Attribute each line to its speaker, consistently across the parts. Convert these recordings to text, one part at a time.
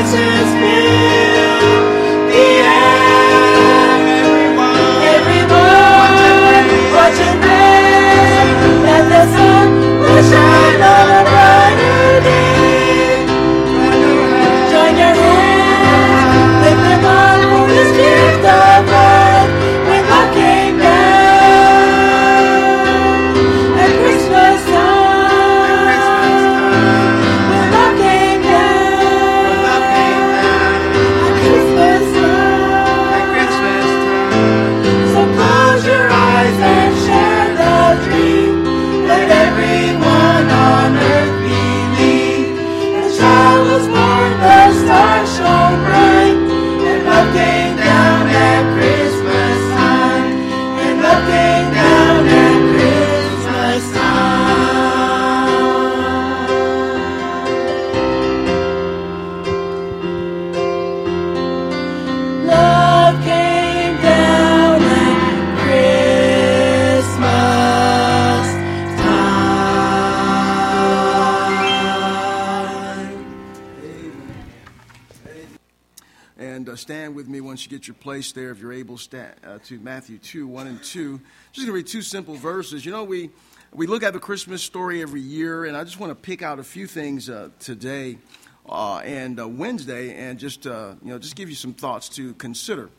Speaker 1: Stand with me once you get your place there, if you're able, to Matthew 2, 1 and 2. Just going to read two simple verses. You know, we look at the Christmas story every year, and I just want to pick out a few things today and Wednesday, and just give you some thoughts to consider.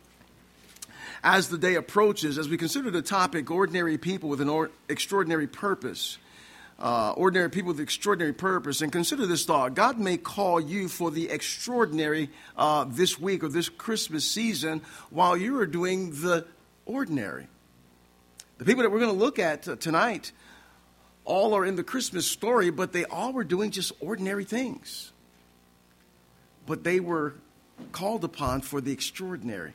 Speaker 1: As the day approaches, as we consider the topic, ordinary people with an extraordinary purpose. Ordinary people with extraordinary purpose. And consider this thought. God may call you for the extraordinary this week or this Christmas season while you are doing the ordinary. The people that we're going to look at tonight all are in the Christmas story, but they all were doing just ordinary things. But they were called upon for the extraordinary.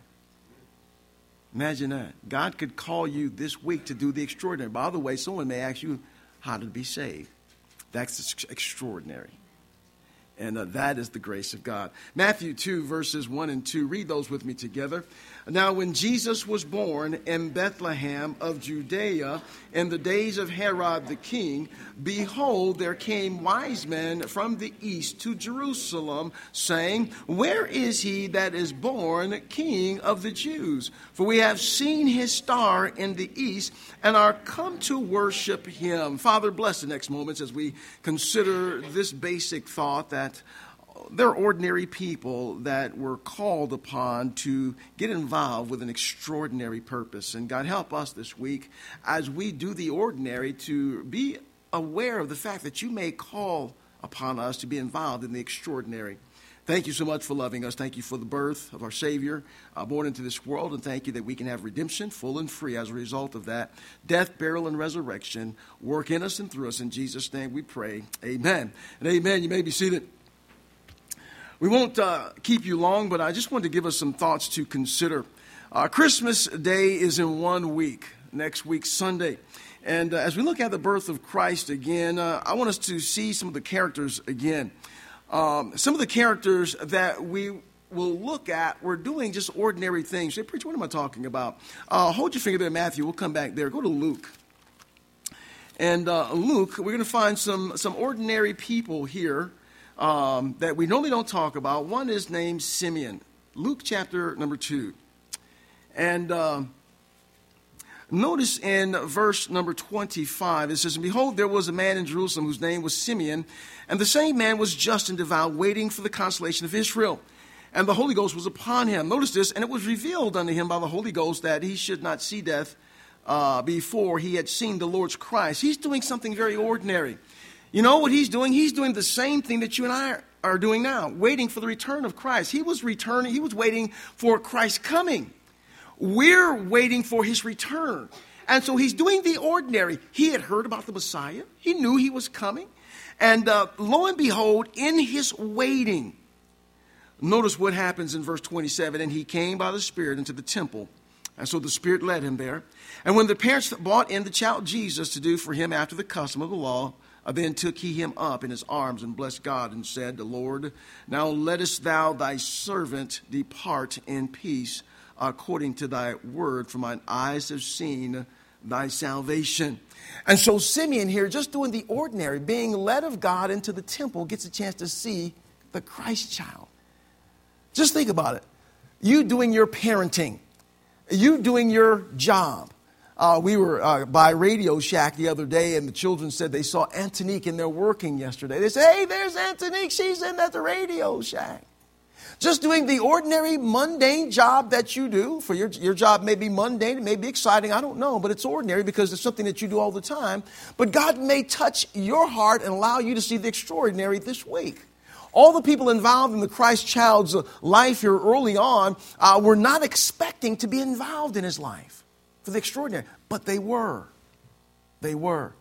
Speaker 1: Imagine that. God could call you this week to do the extraordinary. By the way, someone may ask you how to be saved. That's extraordinary. And that is the grace of God. Matthew 2, verses 1 and 2. Read those with me together. Now, when Jesus was born in Bethlehem of Judea in the days of Herod the king, behold, there came wise men from the east to Jerusalem, saying, Where is he that is born King of the Jews? For we have seen his star in the east and are come to worship him. Father, bless the next moments as we consider this basic thought that they're ordinary people that were called upon to get involved with an extraordinary purpose. And God, help us this week as we do the ordinary to be aware of the fact that you may call upon us to be involved in the extraordinary. Thank you so much for loving us. Thank you for the birth of our Savior born into this world. And thank you that we can have redemption full and free as a result of that. Death, burial, and resurrection. Work in us and through us. In Jesus' name we pray. Amen. And amen. You may be seated. We won't keep you long, but I just wanted to give us some thoughts to consider. Christmas Day is in 1 week, next week, Sunday. And as we look at the birth of Christ again, I want us to see some of the characters again. Some of the characters that we will look at were doing just ordinary things. Say, preacher, what am I talking about? Hold your finger there, Matthew. We'll come back there. Go to Luke. And Luke, we're going to find some ordinary people here that we normally don't talk about. One is named Simeon. Luke chapter number 2. And notice in verse number 25, it says, And behold, there was a man in Jerusalem whose name was Simeon, and the same man was just and devout, waiting for the consolation of Israel. And the Holy Ghost was upon him. Notice this, and it was revealed unto him by the Holy Ghost that he should not see death before he had seen the Lord's Christ. He's doing something very ordinary. You know what he's doing? He's doing the same thing that you and I are doing now, waiting for the return of Christ. He was waiting for Christ's coming. We're waiting for his return. And so he's doing the ordinary. He had heard about the Messiah. He knew he was coming. And lo and behold, in his waiting, notice what happens in verse 27. And he came by the Spirit into the temple. And so the Spirit led him there. And when the parents brought in the child Jesus to do for him after the custom of the law, then took he him up in his arms and blessed God and said, The Lord, now lettest thou thy servant depart in peace according to thy word, for mine eyes have seen thy salvation. And so Simeon here, just doing the ordinary, being led of God into the temple, gets a chance to see the Christ child. Just think about it. You doing your parenting. You doing your job. We were by Radio Shack the other day, and the children said they saw Antonique in there working yesterday. They said, hey, there's Antonique. She's in at the Radio Shack. Just doing the ordinary, mundane job that you do. For your job may be mundane, it may be exciting, I don't know, but it's ordinary because it's something that you do all the time. But God may touch your heart and allow you to see the extraordinary this week. All the people involved in the Christ child's life here early on were not expecting to be involved in his life for the extraordinary, but they were. They were.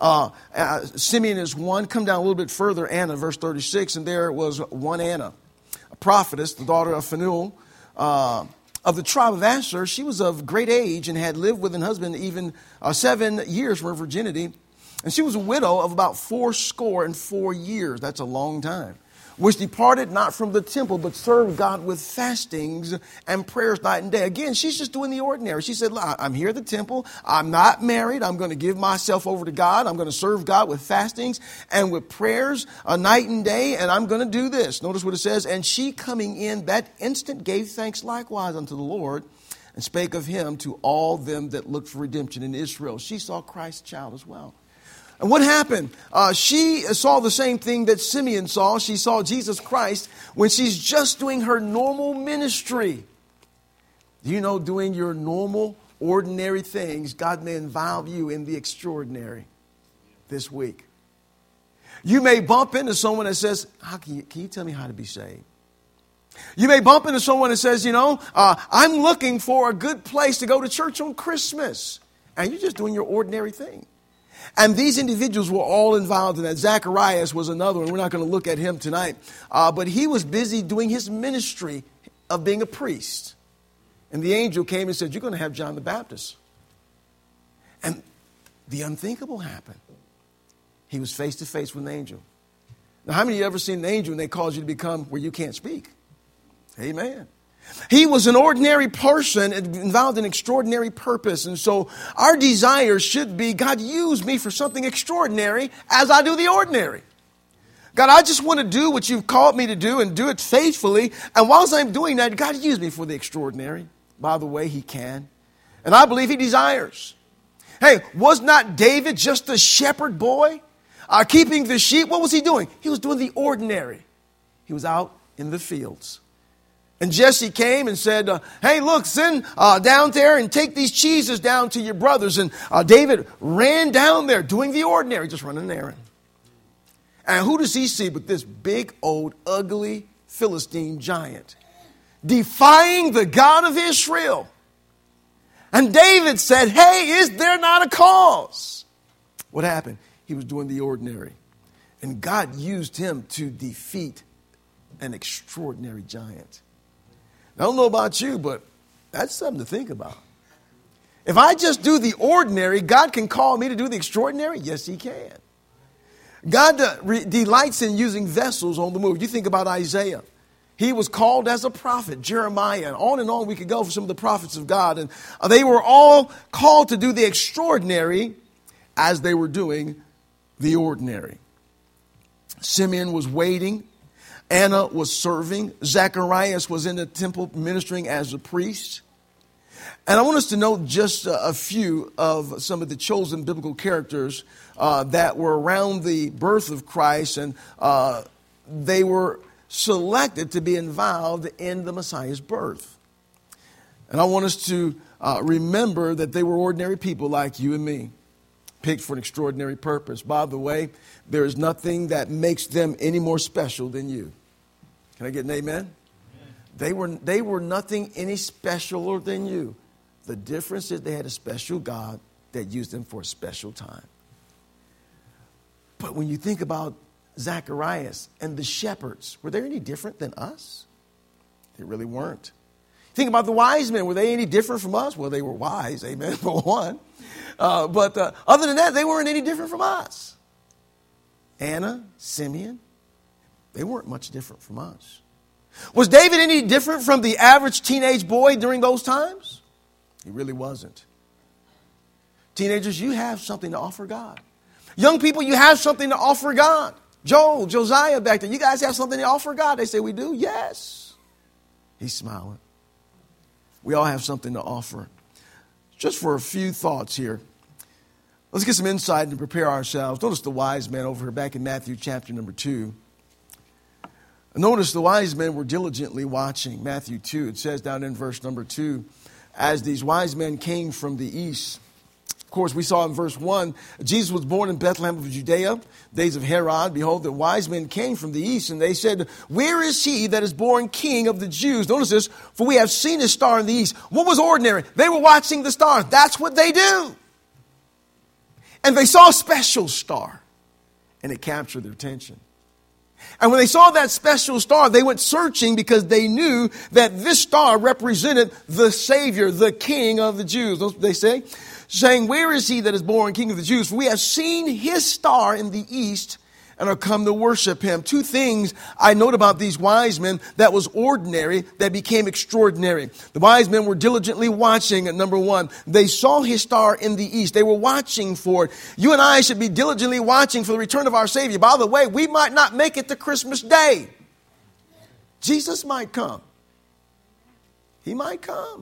Speaker 1: Simeon is one. Come down a little bit further, Anna, verse 36, and there was one Anna, a prophetess, the daughter of Phanuel, of the tribe of Asher. She was of great age and had lived with an husband even 7 years from her virginity. And she was a widow of about 84 years. That's a long time. Which departed not from the temple, but served God with fastings and prayers night and day. Again, she's just doing the ordinary. She said, I'm here at the temple. I'm not married. I'm going to give myself over to God. I'm going to serve God with fastings and with prayers night and day. And I'm going to do this. Notice what it says. And she coming in that instant gave thanks likewise unto the Lord and spake of him to all them that looked for redemption in Israel. She saw Christ's child as well. And what happened? She saw the same thing that Simeon saw. She saw Jesus Christ when she's just doing her normal ministry. Do you know, doing your normal, ordinary things, God may involve you in the extraordinary this week. You may bump into someone that says, can you tell me how to be saved? You may bump into someone that says, I'm looking for a good place to go to church on Christmas. And you're just doing your ordinary thing. And these individuals were all involved in that. Zacharias was another one. We're not going to look at him tonight. But he was busy doing his ministry of being a priest. And the angel came and said, you're going to have John the Baptist. And the unthinkable happened. He was face to face with an angel. Now, how many of you ever seen an angel and they cause you to become where you can't speak? Amen. He was an ordinary person involved in extraordinary purpose. And so our desire should be, God, use me for something extraordinary as I do the ordinary. God, I just want to do what you've called me to do and do it faithfully. And whilst I'm doing that, God, use me for the extraordinary. By the way, he can. And I believe he desires. Hey, was not David just a shepherd boy keeping the sheep? What was he doing? He was doing the ordinary. He was out in the fields. And Jesse came and said, hey, look, send down there and take these cheeses down to your brothers. And David ran down there doing the ordinary, just running an errand. And who does he see but this big, old, ugly Philistine giant defying the God of Israel? And David said, hey, is there not a cause? What happened? He was doing the ordinary. And God used him to defeat an extraordinary giant. I don't know about you, but that's something to think about. If I just do the ordinary, God can call me to do the extraordinary? Yes, he can. God delights in using vessels on the move. You think about Isaiah. He was called as a prophet, Jeremiah, and on we could go for some of the prophets of God. And they were all called to do the extraordinary as they were doing the ordinary. Simeon was waiting. Anna was serving. Zacharias was in the temple ministering as a priest. And I want us to note just a few of some of the chosen biblical characters that were around the birth of Christ, and they were selected to be involved in the Messiah's birth. And I want us to remember that they were ordinary people like you and me, picked for an extraordinary purpose. By the way, there is nothing that makes them any more special than you. Can I get an amen? They were nothing any specialer than you. The difference is they had a special God that used them for a special time. But when you think about Zacharias and the shepherds, were they any different than us? They really weren't. Think about the wise men. Were they any different from us? Well, they were wise, amen, for one. But other than that, they weren't any different from us. Anna, Simeon, they weren't much different from us. Was David any different from the average teenage boy during those times? He really wasn't. Teenagers, you have something to offer God. Young people, you have something to offer God. Joel, Josiah back there, you guys have something to offer God. They say, we do? Yes. He's smiling. We all have something to offer. Just for a few thoughts here. Let's get some insight and prepare ourselves. Notice the wise men over here back in Matthew chapter number 2. Notice the wise men were diligently watching. Matthew 2, it says down in verse number 2, as these wise men came from the east. Of course, we saw in verse 1, Jesus was born in Bethlehem of Judea, days of Herod. Behold, the wise men came from the east, and they said, where is he that is born King of the Jews? Notice this, for we have seen his star in the east. What was ordinary? They were watching the star. That's what they do. And they saw a special star, and it captured their attention. And when they saw that special star, they went searching because they knew that this star represented the Savior, the King of the Jews. That's what they say. Saying, where is he that is born King of the Jews? For we have seen his star in the east and are come to worship him. Two things I note about these wise men that was ordinary that became extraordinary. The wise men were diligently watching at number one. They saw his star in the east. They were watching for it. You and I should be diligently watching for the return of our Savior. By the way, we might not make it to Christmas Day. Jesus might come. He might come.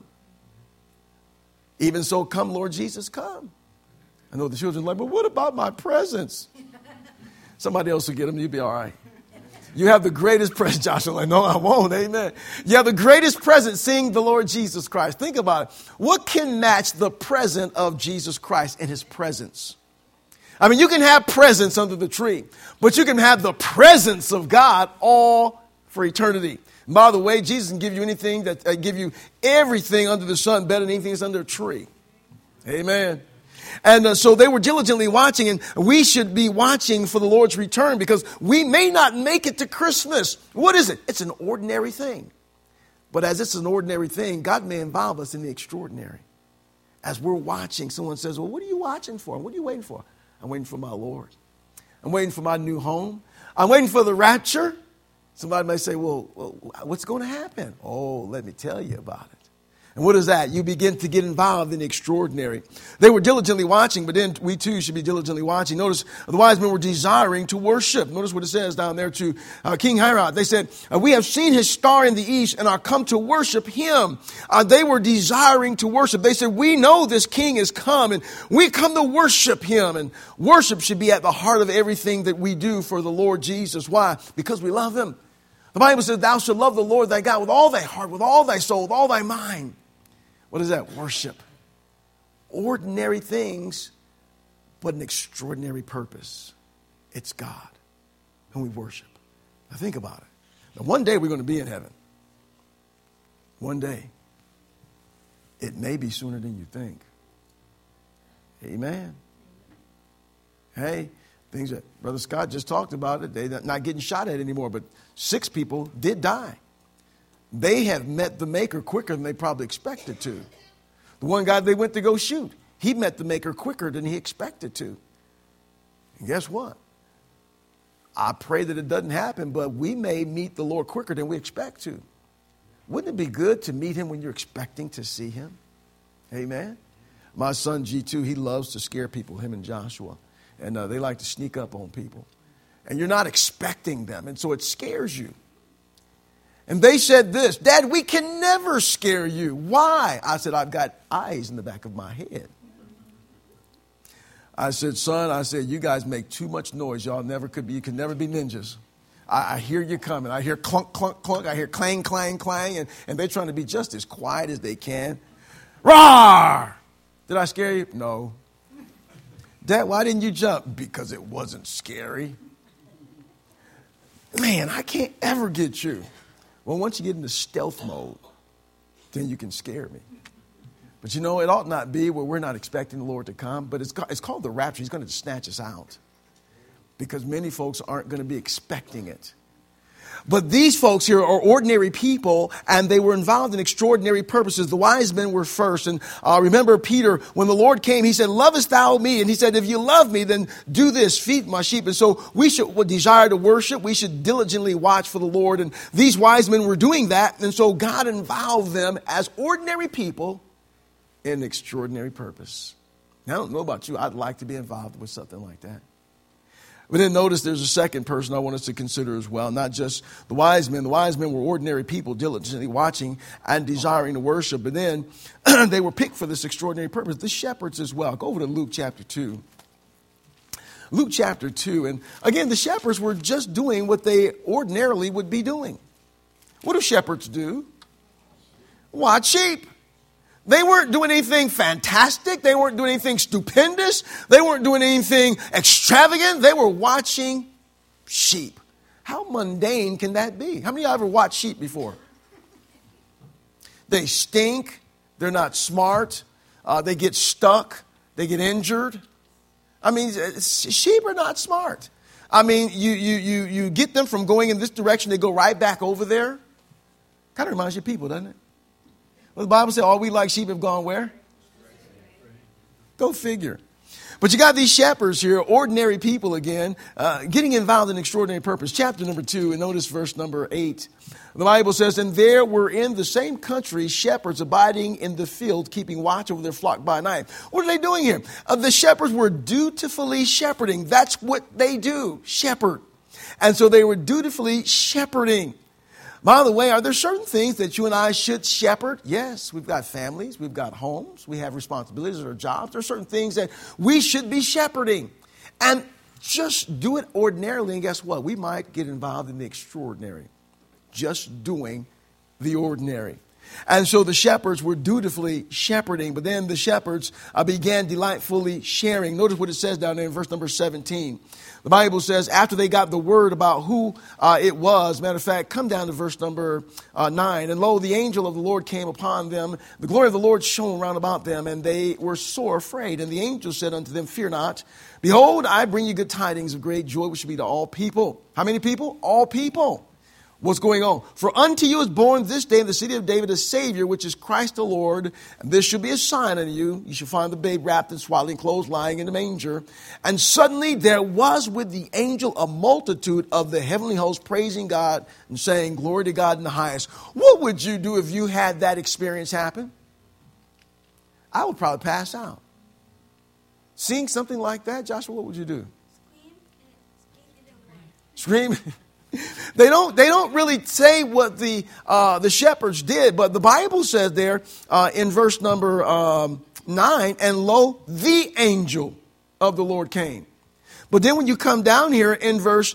Speaker 1: Even so, come, Lord Jesus, come. I know the children are like, but what about my presents? Somebody else will get them. You'll be all right. You have the greatest present. Joshua, like, no, I won't. Amen. You have the greatest present, seeing the Lord Jesus Christ. Think about it. What can match the present of Jesus Christ and his presence? I mean, you can have presents under the tree, but you can have the presence of God all for eternity. And by the way, Jesus can give you anything that give you everything under the sun better than anything that's under a tree. Amen. And so they were diligently watching, and we should be watching for the Lord's return because we may not make it to Christmas. What is it? It's an ordinary thing. But as it's an ordinary thing, God may involve us in the extraordinary. As we're watching, someone says, well, what are you watching for? What are you waiting for? I'm waiting for my Lord. I'm waiting for my new home. I'm waiting for the rapture. Somebody may say, well, what's going to happen? Oh, let me tell you about it. And what is that? You begin to get involved in the extraordinary. They were diligently watching, but then we too should be diligently watching. Notice the wise men were desiring to worship. Notice what it says down there to King Herod. They said, we have seen his star in the east and are come to worship him. They were desiring to worship. They said, we know this king is come and we come to worship him. And worship should be at the heart of everything that we do for the Lord Jesus. Why? Because we love him. The Bible says, thou shalt love the Lord thy God with all thy heart, with all thy soul, with all thy mind. What is that? Worship. Ordinary things, but an extraordinary purpose. It's God, and we worship. Now think about it. Now one day we're going to be in heaven. One day. It may be sooner than you think. Amen. Hey, things that Brother Scott just talked about it. They're not getting shot at anymore, but 6 people did die. They have met the Maker quicker than they probably expected to. The one guy they went to go shoot, he met the Maker quicker than he expected to. And guess what? I pray that it doesn't happen, but we may meet the Lord quicker than we expect to. Wouldn't it be good to meet him when you're expecting to see him? Amen. My son G2, he loves to scare people, him and Joshua. And they like to sneak up on people. And you're not expecting them, and so it scares you. And they said this, Dad, we can never scare you. Why? I said, I've got eyes in the back of my head. I said, son, you guys make too much noise. You can never be ninjas. I hear you coming. I hear clunk, clunk, clunk. I hear clang, clang, clang. And they're trying to be just as quiet as they can. Roar! Did I scare you? No. Dad, why didn't you jump? Because it wasn't scary. Man, I can't ever get you. Well, once you get into stealth mode, then you can scare me. But you know, it ought not be where we're not expecting the Lord to come, but it's called the rapture. He's going to snatch us out because many folks aren't going to be expecting it. But these folks here are ordinary people, and they were involved in extraordinary purposes. The wise men were first. And remember Peter, when the Lord came, he said, lovest thou me? And he said, if you love me, then do this, feed my sheep. And so we should desire to worship. We should diligently watch for the Lord. And these wise men were doing that. And so God involved them as ordinary people in an extraordinary purpose. Now, I don't know about you. I'd like to be involved with something like that. But then notice there's a second person I want us to consider as well, not just the wise men. The wise men were ordinary people diligently watching and desiring to worship. But then they were picked for this extraordinary purpose. The shepherds as well. Go over to Luke chapter 2. Luke chapter 2. And again, the shepherds were just doing what they ordinarily would be doing. What do shepherds do? Watch sheep. They weren't doing anything fantastic. They weren't doing anything stupendous. They weren't doing anything extravagant. They were watching sheep. How mundane can that be? How many of you ever watched sheep before? They stink. They're not smart. They get stuck. They get injured. I mean, sheep are not smart. I mean, you get them from going in this direction, they go right back over there. Kind of reminds you of people, doesn't it? Well, the Bible says, all we like sheep have gone where? Go figure. But you got these shepherds here, ordinary people again, getting involved in extraordinary purpose. Chapter number 2, and notice verse number 8. The Bible says, and there were in the same country shepherds abiding in the field, keeping watch over their flock by night. What are they doing here? The shepherds were dutifully shepherding. That's what they do, shepherd. And so they were dutifully shepherding. By the way, are there certain things that you and I should shepherd? Yes, we've got families, we've got homes, we have responsibilities or jobs. There are certain things that we should be shepherding. And just do it ordinarily, and guess what? We might get involved in the extraordinary. Just doing the ordinary. And so the shepherds were dutifully shepherding, but then the shepherds began delightfully sharing. Notice what it says down there in verse number 17. The Bible says after they got the word about who it was, matter of fact, come down to verse number 9. And lo, the angel of the Lord came upon them. The glory of the Lord shone round about them, and they were sore afraid. And the angel said unto them, fear not. Behold, I bring you good tidings of great joy, which should be to all people. How many people? All people. What's going on? For unto you is born this day in the city of David a Savior, which is Christ the Lord. And this shall be a sign unto you. You shall find the babe wrapped in swaddling clothes, lying in the manger. And suddenly there was with the angel a multitude of the heavenly host praising God and saying, glory to God in the highest. What would you do if you had that experience happen? I would probably pass out. Seeing something like that, Joshua, what would you do? Scream. They don't really say what the shepherds did, but the Bible says there in verse number 9, and lo, the angel of the Lord came. But then when you come down here in verse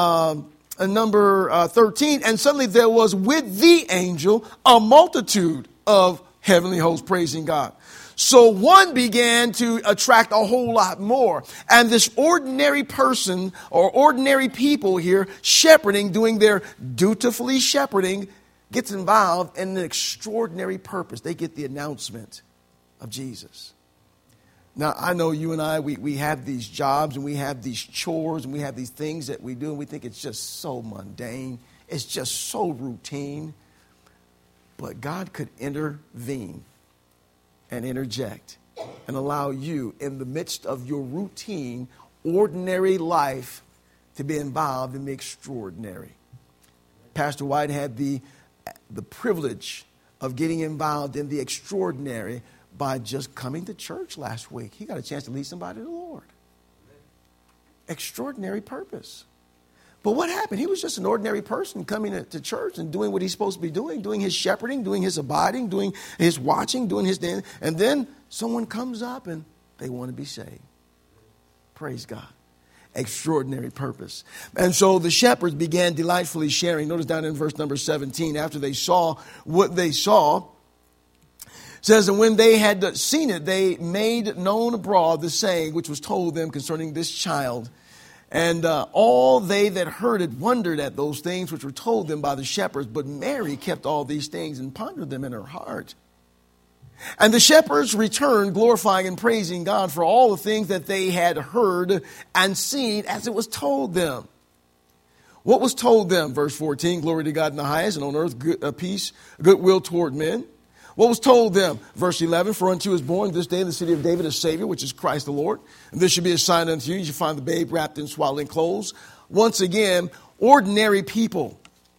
Speaker 1: number 13, and suddenly there was with the angel a multitude of heavenly hosts praising God. So one began to attract a whole lot more. And this ordinary person or ordinary people here shepherding, doing their dutifully shepherding, gets involved in an extraordinary purpose. They get the announcement of Jesus. Now, I know you and I, we have these jobs and we have these chores and we have these things that we do and we think it's just so mundane. It's just so routine. But God could intervene and interject and allow you in the midst of your routine, ordinary life to be involved in the extraordinary. Pastor White had the privilege of getting involved in the extraordinary by just coming to church last week. He got a chance to lead somebody to the Lord. Extraordinary purpose. But what happened? He was just an ordinary person coming to church and doing what he's supposed to be doing his shepherding, doing his abiding, doing his watching, doing his dancing. And then someone comes up and they want to be saved. Praise God. Extraordinary purpose. And so the shepherds began delightfully sharing. Notice down in verse number 17, after they saw what they saw, it says, and when they had seen it, they made known abroad the saying which was told them concerning this child. And all they that heard it wondered at those things which were told them by the shepherds. But Mary kept all these things and pondered them in her heart. And the shepherds returned, glorifying and praising God for all the things that they had heard and seen as it was told them. What was told them? Verse 14, glory to God in the highest, and on earth peace, goodwill toward men. What was told them? Verse 11, for unto you is born this day in the city of David a Savior, which is Christ the Lord. And this shall be a sign unto you. You shall find the babe wrapped in swaddling clothes. Once again, ordinary people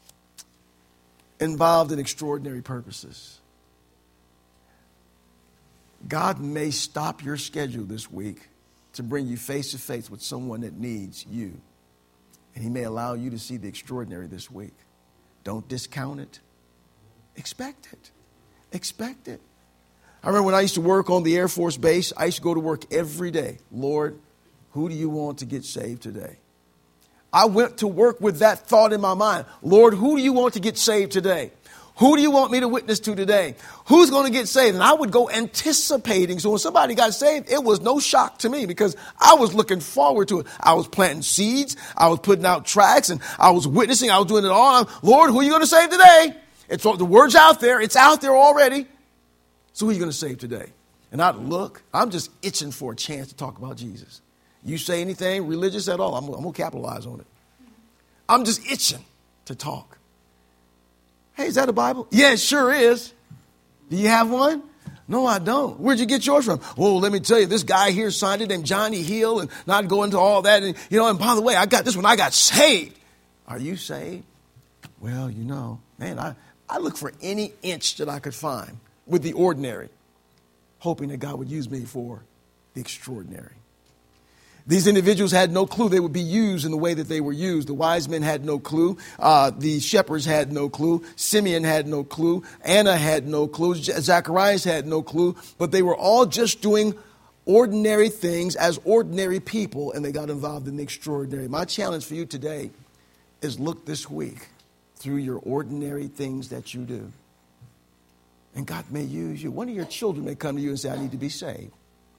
Speaker 1: involved in extraordinary purposes. God may stop your schedule this week to bring you face to face with someone that needs you. And he may allow you to see the extraordinary this week. Don't discount it. Expect it. Expect it. I remember when I used to work on the Air Force Base, I used to go to work every day. Lord, who do you want to get saved today? I went to work with that thought in my mind. Lord, who do you want to get saved today? Who do you want me to witness to today? Who's going to get saved? And I would go anticipating. So when somebody got saved, it was no shock to me because I was looking forward to it. I was planting seeds. I was putting out tracts and I was witnessing. I was doing it all. Lord, who are you going to save today? It's the word's out there. It's out there already. So who are you going to save today? And I'd look. I'm just itching for a chance to talk about Jesus. You say anything religious at all, I'm going to capitalize on it. I'm just itching to talk. Hey, is that a Bible? Yeah, it sure is. Do you have one? No, I don't. Where'd you get yours from? Well, let me tell you, this guy here signed it named Johnny Hill, and not go into all that. And, and by the way, I got this one. I got saved. Are you saved? Well, man, I look for any inch that I could find with the ordinary, hoping that God would use me for the extraordinary. These individuals had no clue they would be used in the way that they were used. The wise men had no clue. The shepherds had no clue. Simeon had no clue. Anna had no clue. Zacharias had no clue. But they were all just doing ordinary things as ordinary people, and they got involved in the extraordinary. My challenge for you today is look this week through your ordinary things that you do. And God may use you. One of your children may come to you and say, I need to be saved.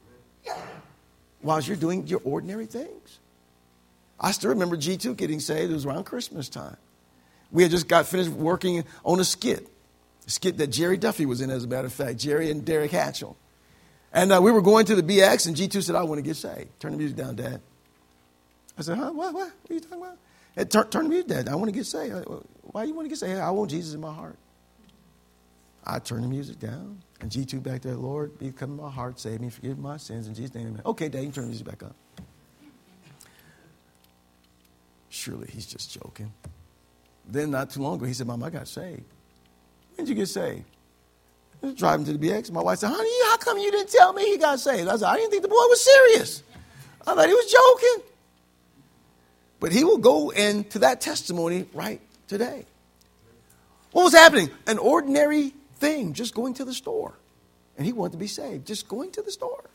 Speaker 1: While you're doing your ordinary things. I still remember G2 getting saved. It was around Christmas time. We had just got finished working on a skit that Jerry Duffy was in, as a matter of fact, Jerry and Derek Hatchell. And we were going to the BX, and G2 said, I want to get saved. Turn the music down, Dad. I said, huh? What are you talking about? Turn the music down. I want to get saved. Why do you want to get saved? I want Jesus in my heart. I turned the music down. And G2 back there, Lord, be come in my heart, save me, forgive my sins. In Jesus' name, amen. Okay, Dad, you can turn the music back up. Surely he's just joking. Then not too long ago, he said, Mom, I got saved. When did you get saved? I was driving to the BX. My wife said, honey, how come you didn't tell me he got saved? I said, I didn't think the boy was serious. I thought he was joking. But he will go into that testimony right today. What was happening? An ordinary thing, just going to the store. And he wanted to be saved, just going to the store.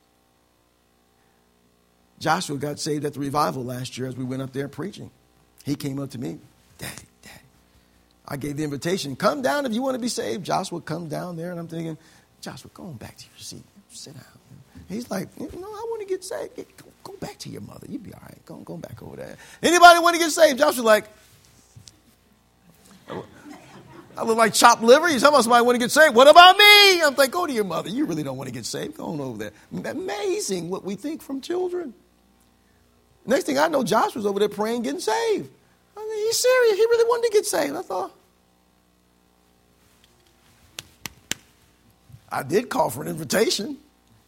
Speaker 1: Joshua got saved at the revival last year as we went up there preaching. He came up to me, Daddy. I gave the invitation, come down if you want to be saved. Joshua come down there, and I'm thinking, Joshua, go on back to your seat. Sit down. He's like, I want to get saved. Go back to your mother. You'll be all right. Go back over there. Anybody want to get saved? Joshua's like, I look like chopped liver. You talking about somebody want to get saved? What about me? I'm like, go to your mother. You really don't want to get saved. Go on over there. Amazing what we think from children. Next thing I know, Joshua's over there praying, getting saved. I mean, he's serious. He really wanted to get saved. I thought. I did call for an invitation.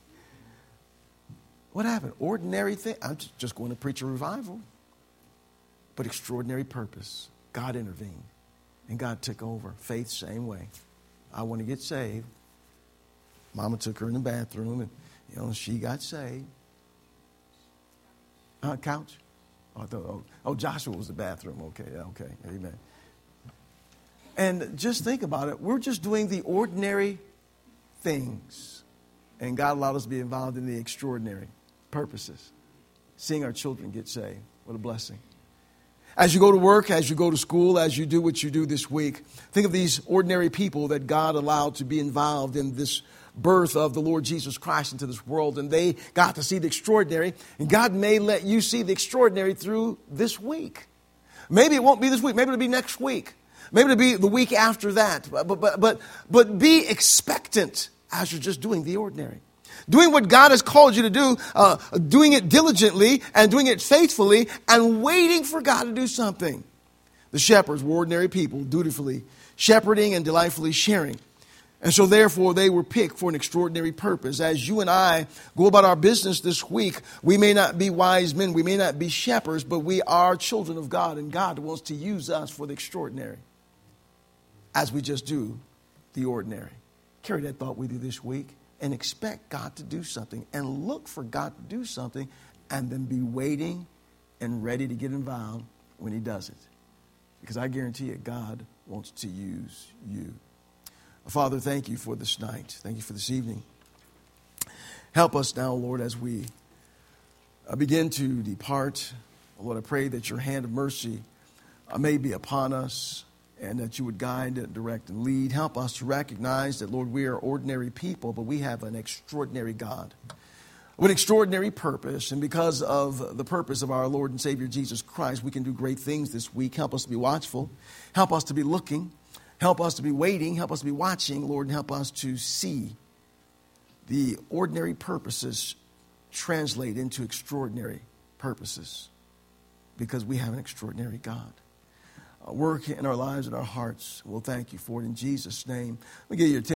Speaker 1: What happened? Ordinary thing. I'm just going to preach a revival. But extraordinary purpose. God intervened. And God took over. Faith, same way. I want to get saved. Mama took her in the bathroom and, she got saved. Couch? Joshua was the bathroom. Okay. Amen. And just think about it. We're just doing the ordinary things. And God allowed us to be involved in the extraordinary purposes. Seeing our children get saved. What a blessing. As you go to work, as you go to school, as you do what you do this week, think of these ordinary people that God allowed to be involved in this birth of the Lord Jesus Christ into this world. And they got to see the extraordinary. And God may let you see the extraordinary through this week. Maybe it won't be this week. Maybe it'll be next week. Maybe it'll be the week after that. But be expectant as you're just doing the ordinary. Doing what God has called you to do, doing it diligently and doing it faithfully and waiting for God to do something. The shepherds were ordinary people, dutifully shepherding and delightfully sharing. And so therefore they were picked for an extraordinary purpose. As you and I go about our business this week, we may not be wise men, we may not be shepherds, but we are children of God, and God wants to use us for the extraordinary as we just do the ordinary. Carry that thought with you this week. and expect God to do something and look for God to do something and then be waiting and ready to get involved when he does it. Because I guarantee you, God wants to use you. Father, thank you for this night. Thank you for this evening. Help us now, Lord, as we begin to depart. Lord, I pray that your hand of mercy may be upon us and that you would guide, direct, and lead. Help us to recognize that, Lord, we are ordinary people, but we have an extraordinary God with extraordinary purpose. And because of the purpose of our Lord and Savior Jesus Christ, we can do great things this week. Help us to be watchful. Help us to be looking. Help us to be waiting. Help us to be watching, Lord, and help us to see the ordinary purposes translate into extraordinary purposes because we have an extraordinary God. Work in our lives and our hearts. We'll thank you for it in Jesus' name. Let me give you a